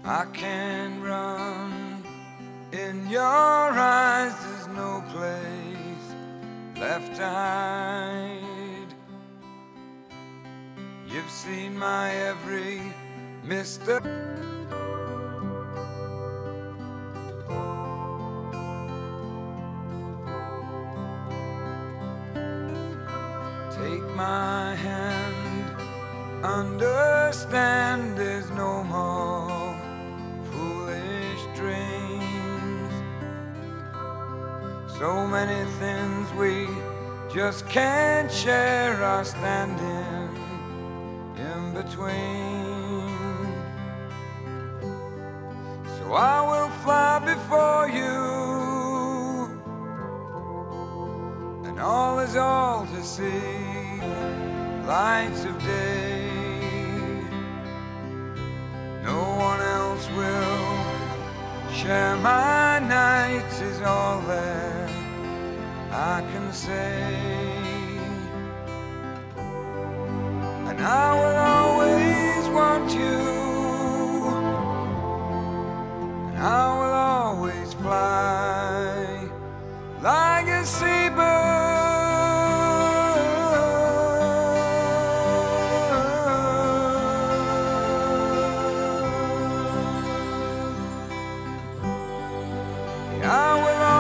I can run. In your eyes there's no place left to hide. You've seen my every mistake. Take my hand, understand there's no more foolish dreams. So many things we just can't share are standing in between. So I will fly before you, and all is all to see. Lights of day, no one else will share my nights, is all that I can say. And I will always want you, and I will always fly like a sea